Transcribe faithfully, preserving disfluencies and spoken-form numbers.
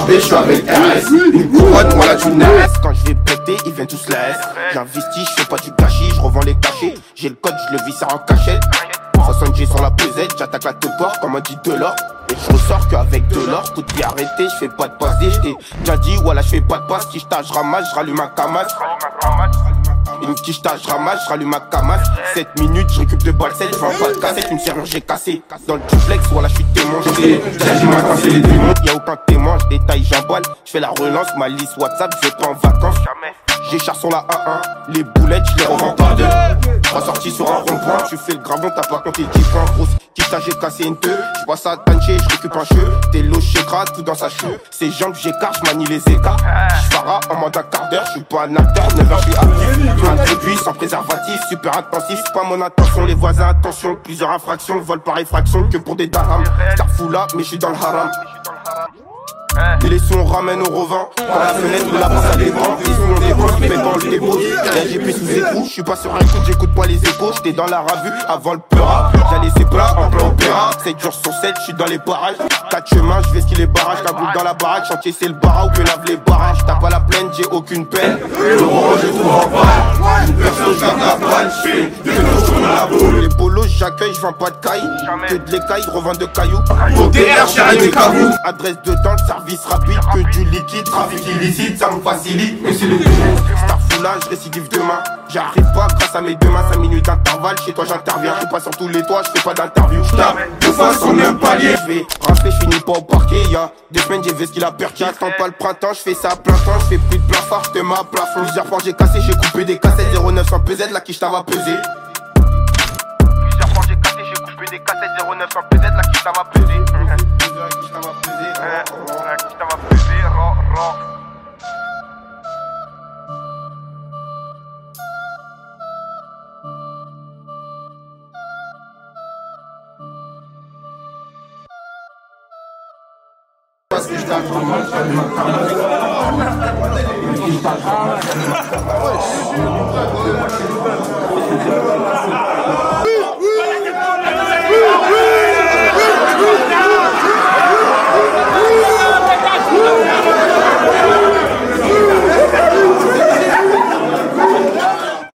B, je suis avec R S. Une couronne, moi là tu naisses. Quand je vais péter, ils viennent tous laisser. J'investis, je fais pas du gâchis, je revends les cachets. J'ai le code, je le vis ça en cachette. soixante G sur la pesette, j'attaque la topor comme on dit de l'or. Et je ressors qu'avec de l'or, coup de pied arrêté, je fais pas de passe D. J't'ai déjà dit, voilà, je fais pas de passe. Quicheta, je ramasse, je rallume ma camasse. Une quicheta, je ramasse, je rallume ma camasse. sept minutes, je récupère le bal sept, je vends pas de cassette, une serrure j'ai cassé. Dans le duplex, voilà, je suis témoin. J'ai dit maintenant c'est les démons. Y'a aucun témoin, je détaille, j'emballe. Je fais la relance, ma liste WhatsApp, je vais pas en vacances. J'ai char sur la un un, les boulettes, je les revends par deux. Trois sorties sur un rond-point, tu fais le gravon, t'as pas compté dix points. Grosse quicheta, j'ai cassé une deux. J'passe à Tanché, je récupère un cheveu. T'es loché gras, tout dans sa cheveux. Ses jambes, j'écarte, j'manie les écarts. J'fara en moins d'un quart d'heure, j'suis pas un acteur, neuf heures, j'suis actif. Un produit sans préservatif, super intensif. C'est pas mon intention, les voisins, attention. Plusieurs infractions, vol par effraction, que pour des darhams. Starfou là, mais j'suis dans le haram. Et les sons ramènent au revend. Par la fenêtre de la porte ça dépend. Les sons dépend, qui fait dans le dépôt. La G P sous écoute, je suis pas sur un coup, j'écoute pas les échos. J'étais dans la revue avant le peura. J'allais ses plats en plein opéra. sept jours sur sept, je suis dans les barrages. quatre chemins, je vais skier les barrages. La boule dans la baraque, chantier c'est le bara ou que lave les barrages. T'as pas la plaine, j'ai aucune peine. Le rond, je trouve en balle. Une perso, je garde la balle. Je fais deux tours sur la boule. Les polos, j'accueille, je vends pas de cailles. Que de l'écaille, revends de cailloux. Au D R, j'arrive des cabous. Adresse de temps, service rapide, que du liquide. Trafic illicite, ça me facilite. Mais c'est le Starfoulage, récidive demain. J'arrive pas grâce à mes deux mains, cinq minutes d'intervalle. Chez toi j'interviens, je suis pas sur tous les toits, je fais pas d'interview. J'tape deux fois sur le même palier. Je vais rafler, je finis pas au parquet. Y'a deux semaines, j'ai vu ce qu'il a perdu. J'attends pas le printemps, je fais ça à plein temps. Je fais plus de plein phare, je te mets à plafond. Plusieurs fois j'ai cassé, j'ai coupé des cassettes. Zéro neuf sans P Z, la quicheta va peser. Plusieurs fois j'ai cassé, j'ai coupé des cassettes. Zéro neuf sans P Z, la quicheta va peser. La quicheta va peser, la quicheta va peser, ran, ran. Parce que je t'attends mal, je t'attends mal.